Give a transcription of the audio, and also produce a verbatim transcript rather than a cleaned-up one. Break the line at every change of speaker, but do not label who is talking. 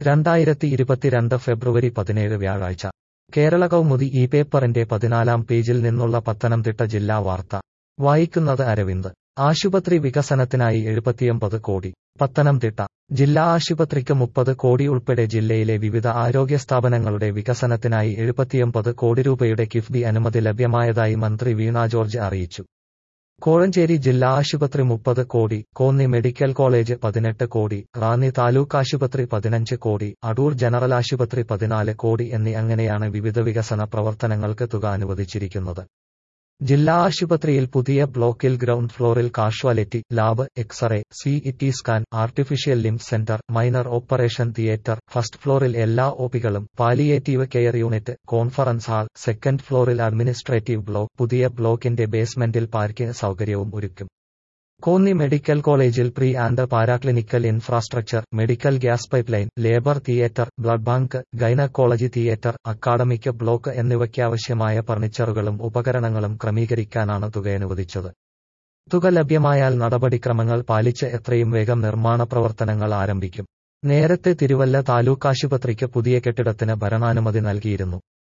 രണ്ടായിരത്തി ഇരുപത്തിരണ്ട് ഫെബ്രുവരി പതിനേഴ് വ്യാഴാഴ്ച കേരള കൗമുദി ഈ പേപ്പറിന്റെ പതിനാലാം പേജിൽ നിന്നുള്ള പത്തനംതിട്ട ജില്ലാ വാർത്ത വായിക്കുന്നത് അരവിന്ദ്. ആശുപത്രി വികസനത്തിനായി എഴുപത്തിയൊമ്പത് കോടി. പത്തനംതിട്ട ജില്ലാ ആശുപത്രിക്ക് മുപ്പത് കോടി ഉൾപ്പെടെ ജില്ലയിലെ വിവിധ ആരോഗ്യ സ്ഥാപനങ്ങളുടെ വികസനത്തിനായി എഴുപത്തിയൊമ്പത് കോടി രൂപയുടെ കിഫ്ബി അനുമതി ലഭ്യമായതായി മന്ത്രി വീണ ജോർജ് അറിയിച്ചു. കോഴഞ്ചേരി ജില്ലാ ആശുപത്രി മുപ്പത് കോടി, കോന്നി മെഡിക്കൽ കോളേജ് പതിനെട്ട് കോടി, റാന്നി താലൂക്ക് ആശുപത്രി പതിനഞ്ച് കോടി, അടൂർ ജനറൽ ആശുപത്രി പതിനാല് കോടി എന്നീ അങ്ങനെയാണ് വിവിധ വികസന പ്രവർത്തനങ്ങൾക്ക് തുക അനുവദിച്ചിരിക്കുന്നത്. ജില്ലാ ആശുപത്രിയിൽ പുതിയ ബ്ലോക്കിൽ ഗ്രൗണ്ട് ഫ്ലോറിൽ casualty, lab, x-ray, C T scan, artificial limb centre, minor operation theatre, first ഫ്ലോറിൽ എല്ലാ ഒപികളും, palliative care unit, conference hall, second ഫ്ലോറിൽ അഡ്മിനിസ്ട്രേറ്റീവ് ബ്ലോക്ക്, പുതിയ ബ്ലോക്കിന്റെ ബേസ്മെന്റിൽ പാർക്കിംഗ് സൗകര്യവും ഒരുക്കും. കോന്നി മെഡിക്കൽ കോളേജിൽ pre and paraclinical infrastructure, medical gas pipeline, labour theatre, blood bank, gynaecology theatre, academic block എന്നിവയ്ക്കാവശ്യമായ ഫർണിച്ചറുകളും ഉപകരണങ്ങളും ക്രമീകരിക്കാനാണ് തുക അനുവദിച്ചത്. തുക ലഭ്യമായാൽ നടപടിക്രമങ്ങൾ പാലിച്ച് എത്രയും വേഗം നിർമ്മാണ പ്രവർത്തനങ്ങൾ ആരംഭിക്കും. നേരത്തെ തിരുവല്ല താലൂക്കാശുപത്രിക്ക് പുതിയ കെട്ടിടത്തിന് ഭരണാനുമതി നൽകിയിരുന്നു.